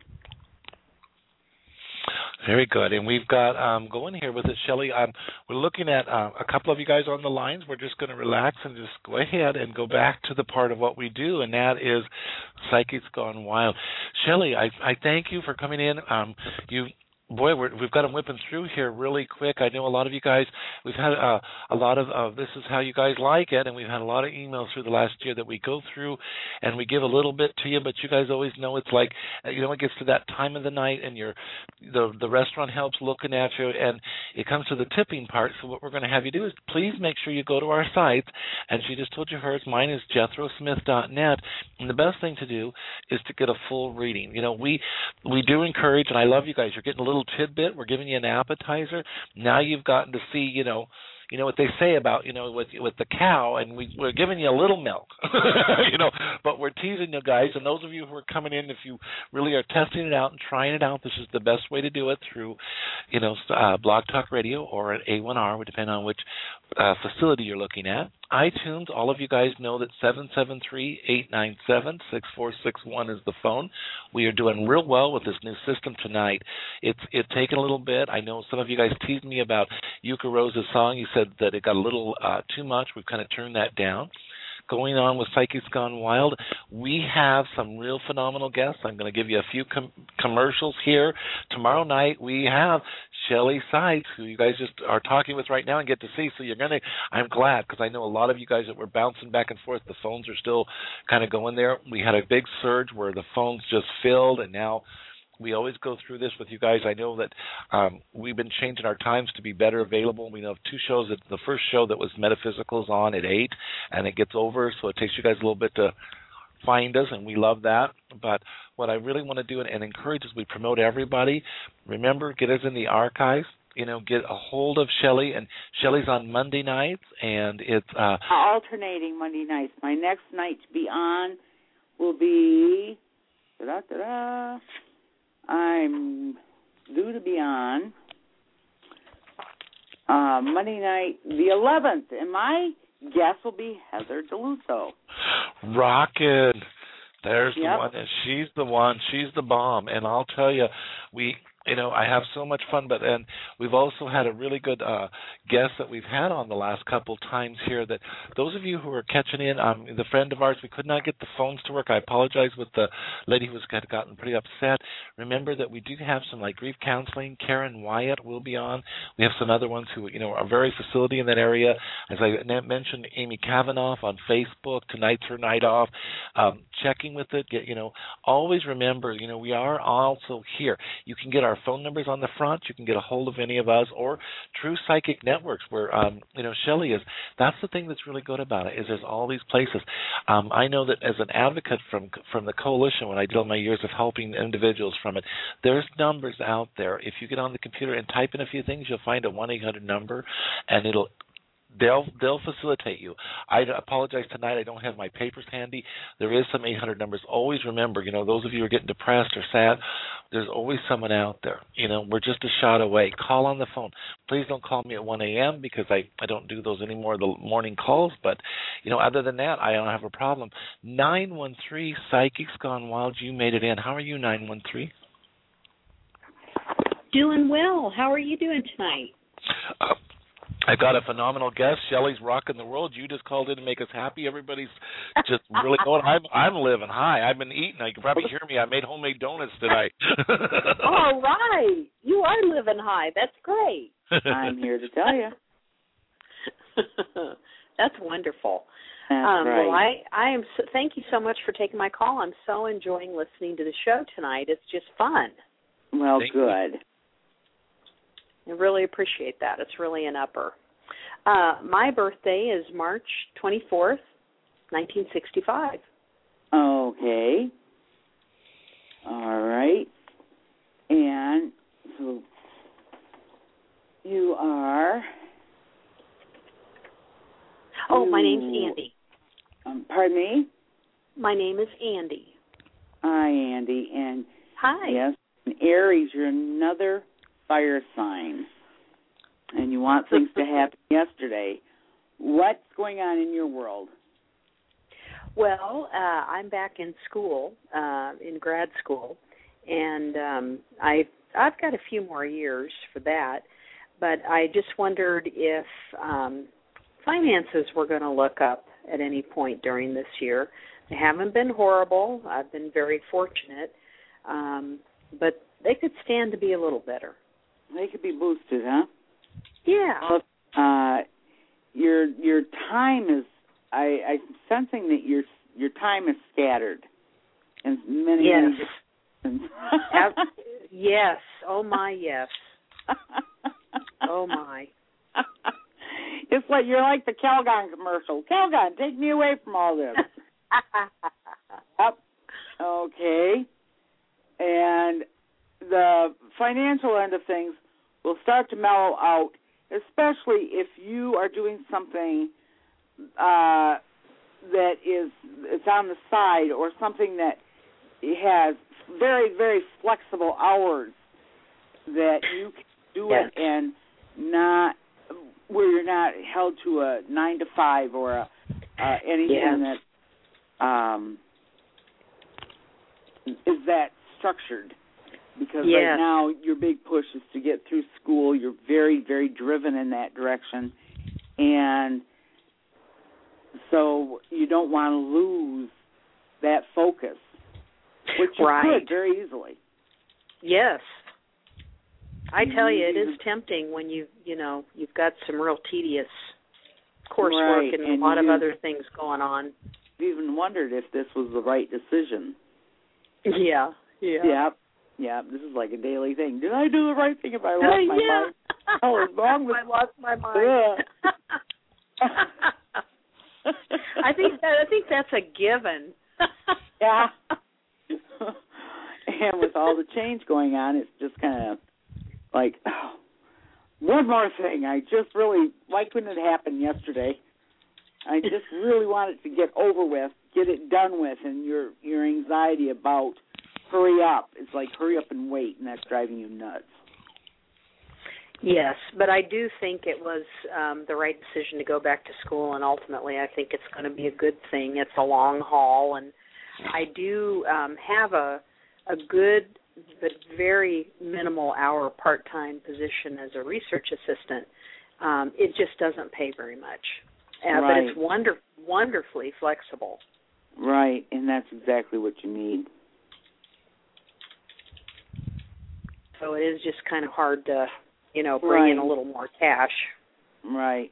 Very good. And we've got, going here with it, Shelley, we're looking at a couple of you guys on the lines. We're just going to relax and just go ahead and go back to the part of what we do, and that is Psychics Gone Wild. Shelley, I thank you for coming in. We've got them whipping through here really quick. I know a lot of you guys, we've had a lot of this is how you guys like it, and we've had a lot of emails through the last year that we go through, and we give a little bit to you, but you guys always know it's like, it gets to that time of the night, and the restaurant helps looking at you, and it comes to the tipping part. So what we're going to have you do is please make sure you go to our site, and she just told you hers. Mine is JethroSmith.net, and the best thing to do is to get a full reading. We do encourage, and I love you guys. You're getting a little tidbit. We're giving you an appetizer. Now you've gotten to see, what they say about, with the cow, and we're giving you a little milk, but we're teasing you guys. And those of you who are coming in, if you really are testing it out and trying it out, this is the best way to do it through, Blog Talk Radio or at A1R, depending on which facility you're looking at. iTunes, all of you guys know that 773-897-6461 is the phone. We are doing real well with this new system tonight. It's taken a little bit. I know some of you guys teased me about Yuka Rose's song. You said that it got a little too much. We've kind of turned that down. Going on with Psychics Gone Wild, we have some real phenomenal guests. I'm going to give you a few commercials here. Tomorrow night we have Shelley Sides, who you guys just are talking with right now and get to see. So I'm glad, because I know a lot of you guys that were bouncing back and forth, the phones are still kind of going there. We had a big surge where the phones just filled, and now we always go through this with you guys. I know that we've been changing our times to be better available. We know of two shows. The first show that was Metaphysical is on at 8, and it gets over, so it takes you guys a little bit to find us, and we love that. But what I really want to do and encourage is we promote everybody. Remember, get us in the archives. Get a hold of Shelley, and Shelley's on Monday nights, and it's alternating Monday nights. My next night to be on will be I'm due to be on Monday night, the 11th, and my guest will be Heather DeLusso. Rockin'. There's the one. She's the one. She's the bomb. And I'll tell you, I have so much fun, and we've also had a really good guest that we've had on the last couple times here. That those of you who are catching in, the friend of ours, we could not get the phones to work. I apologize with the lady who had gotten pretty upset. Remember that we do have some grief counseling. Karen Wyatt will be on. We have some other ones who are very facility in that area. As I mentioned, Amy Kavanaugh on Facebook. Tonight's her night off. Checking with it. Always remember, we are also here. You can get our phone numbers on the front. You can get a hold of any of us or True Psychic Networks where, Shelley is. That's the thing that's really good about it is there's all these places. I know that as an advocate from the coalition, when I did all my years of helping individuals from it, there's numbers out there. If you get on the computer and type in a few things, you'll find a 1-800 number, and they'll facilitate you. I apologize tonight. I don't have my papers handy. There is some 800 numbers. Always remember, those of you who are getting depressed or sad, there's always someone out there. We're just a shot away. Call on the phone. Please don't call me at 1 a.m. because I don't do those anymore, the morning calls. But, other than that, I don't have a problem. 913 Psychics Gone Wild. You made it in. How are you, 913? Doing well. How are you doing tonight? I got a phenomenal guest. Shelley's rocking the world. You just called in to make us happy. Everybody's just really going. I'm living high. I've been eating. You can probably hear me. I made homemade donuts tonight. All right. You are living high. That's great. I'm here to tell you. That's wonderful. That's right. Well, I am. Thank you so much for taking my call. I'm so enjoying listening to the show tonight. It's just fun. Well, good. I really appreciate that. It's really an upper. My birthday is March 24th, 1965. Okay. All right. And so you are... my name's Andy. Pardon me? My name is Andy. Hi, Andy. And hi. Yes, Aries, you're another fire sign, and you want things to happen yesterday. What's going on in your world? Well, I'm back in school, in grad school, and I've got a few more years for that, but I just wondered if finances were going to look up at any point during this year. They haven't been horrible. I've been very fortunate, but they could stand to be a little better. They could be boosted, huh? Yeah. Your time is. I'm sensing that your time is scattered in many. Yes. Yes. Oh my. Yes. Oh my. It's like you're like the Calgon commercial. Calgon, take me away from all this. Yep. Okay. And the financial end of things will start to mellow out, especially if you are doing something that it's on the side or something that has very, very flexible hours that you can do it and not where you're not held to a 9 to 5 or anything that is that structured. Because right now your big push is to get through school. You're very, very driven in that direction. And so you don't want to lose that focus, which you could very easily. Yes. I tell you, it is tempting when you've got some real tedious coursework and a lot of other things going on. You've even wondered if this was the right decision. Yeah. Yeah, this is like a daily thing. Did I do the right thing if I lost my mind? Oh, what's wrong with I lost my mind. I think that's a given. Yeah. And with all the change going on, it's just kind of like, one more thing. Why couldn't it happen yesterday? I just really want it to get over with, get it done with, and your anxiety about hurry up. It's like hurry up and wait, and that's driving you nuts. Yes, but I do think it was the right decision to go back to school, and ultimately I think it's going to be a good thing. It's a long haul, and I do have a good very minimal hour part-time position as a research assistant. It just doesn't pay very much. But it's wonderfully flexible. Right, and that's exactly what you need. So it is just kind of hard to, bring in a little more cash. Right.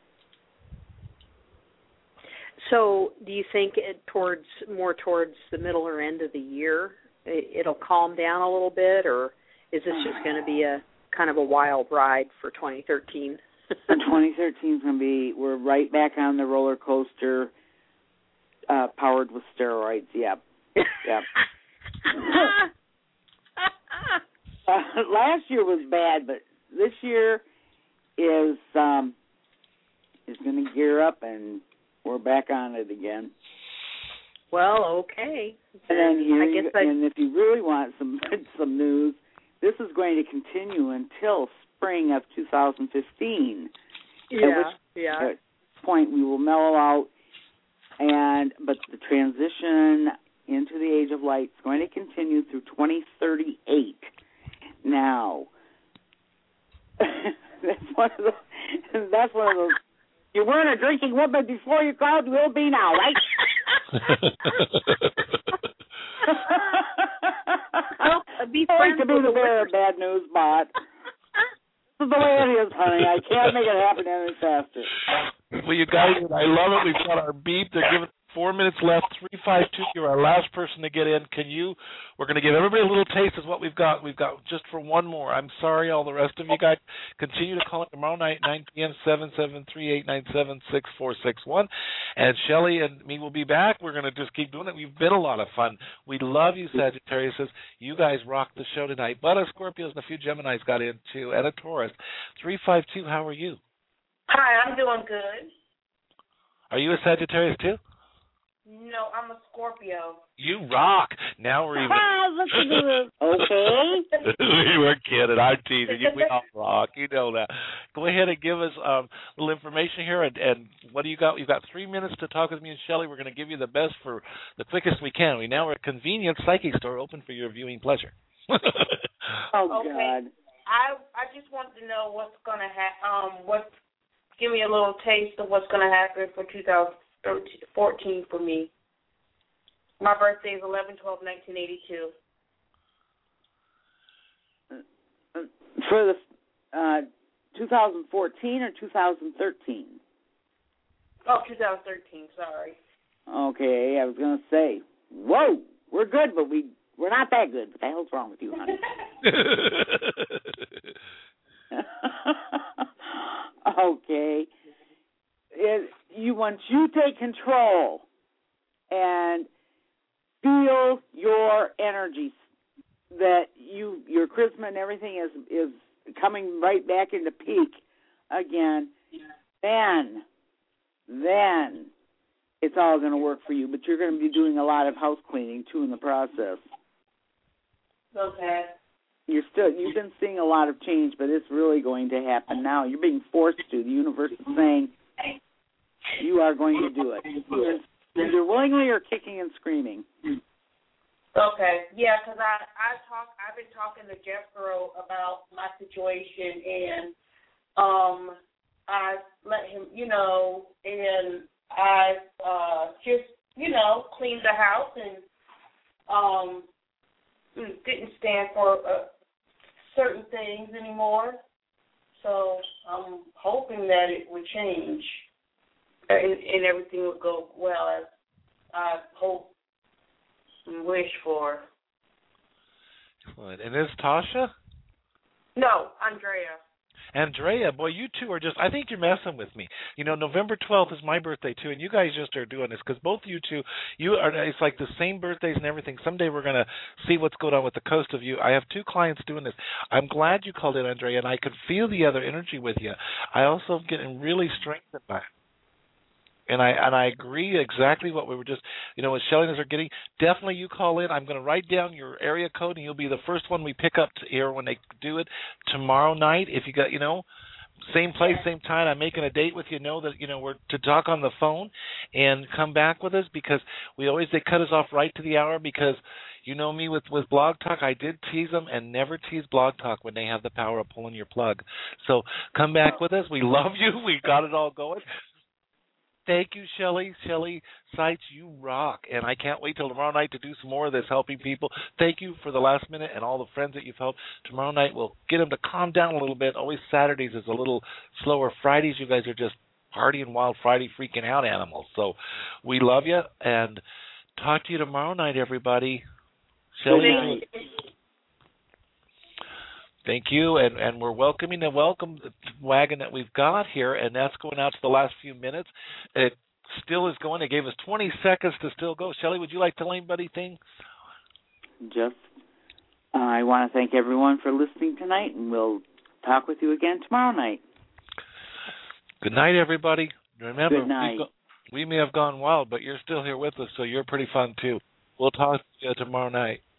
So do you think more towards the middle or end of the year, it'll calm down a little bit, or is this just going to be a kind of a wild ride for 2013? 2013 is going to be, we're right back on the roller coaster, powered with steroids. Yep. Last year was bad, but this year is going to gear up, and we're back on it again. Well, okay. And then and if you really want some news, this is going to continue until spring of 2015. At which point we will mellow out, but the transition into the Age of Light is going to continue through 2038. Now, that's one of those. You weren't a drinking woman before you called, you will be now, right? Sorry to be the bearer of bad news, but this is the way it is, honey. I can't make it happen any faster. Well, you guys, I love it. We've got our beep. They're giving 4 minutes left. 352. You're our last person to get in. We're going to give everybody a little taste of what we've got. We've got just for one more. I'm sorry, all the rest of you guys. Continue to call it tomorrow night, 9 p.m., 773-897-6461. And Shelley and me will be back. We're going to just keep doing it. We've been a lot of fun. We love you, Sagittarius. You guys rocked the show tonight. But a Scorpios and a few Geminis got in, too, and a Taurus. 352, how are you? Hi, I'm doing good. Are you a Sagittarius, too? No, I'm a Scorpio. You rock. Now we're even. Okay. We were kidding. I'm teasing you. We all rock. You know that. Go ahead and give us a little information here. And what do you got? You've got 3 minutes to talk with me and Shelley. We're going to give you the best for the quickest we can. We now are a convenient psychic store open for your viewing pleasure. Oh, okay. God. I just wanted to know what's going to happen. Give me a little taste of what's going to happen for 2014 for me. My birthday is 11/12/1982. For the 2014 or 2013? Oh, 2013. Sorry. Okay, I was going to say, whoa, we're good, but we're not that good. What the hell's wrong with you, honey? Okay. Once you take control and feel your energies, that your charisma and everything is coming right back into peak again, then it's all going to work for you. But you're going to be doing a lot of house cleaning too in the process. Okay. You've been seeing a lot of change, but it's really going to happen now. You're being forced to. The universe is saying you are going to do it, either willingly or kicking and screaming. Okay, yeah, because I've been talking to Jethro about my situation, and I let him, and I just, cleaned the house and didn't stand for certain things anymore. So I'm hoping that it would change and everything would go well as I hope and wish for. Excellent. And is Tasha? No, Andrea. Andrea, boy, you two are just, I think you're messing with me. November 12th is my birthday, too, and you guys just are doing this because both you two, it's like the same birthdays and everything. Someday we're going to see what's going on with the coast of you. I have two clients doing this. I'm glad you called in, Andrea, and I could feel the other energy with you. I also am getting really strengthened by it. And I agree exactly what we were just, what Shelley and us are getting. Definitely you call in. I'm going to write down your area code, and you'll be the first one we pick up here when they do it tomorrow night. If you got, Same place, same time. I'm making a date with you. Know that we're to talk on the phone and come back with us, because they cut us off right to the hour, because you know me with Blog Talk. I did tease them, and never tease Blog Talk when they have the power of pulling your plug. So come back with us. We love you. We got it all going. Thank you, Shelly. Shelly Seitz, you rock. And I can't wait till tomorrow night to do some more of this, helping people. Thank you for the last minute and all the friends that you've helped. Tomorrow night we'll get them to calm down a little bit. Always Saturdays is a little slower. Fridays, you guys are just partying Wild Friday, freaking out animals. So we love you, and talk to you tomorrow night, everybody. Shelly, thank you, and we're welcoming the welcome wagon that we've got here, and that's going out to the last few minutes. It still is going. They gave us 20 seconds to still go. Shelly, would you like to tell anybody anything? I want to thank everyone for listening tonight, and we'll talk with you again tomorrow night. Good night, everybody. Remember, good night. We may have gone wild, but you're still here with us, so you're pretty fun, too. We'll talk to you tomorrow night.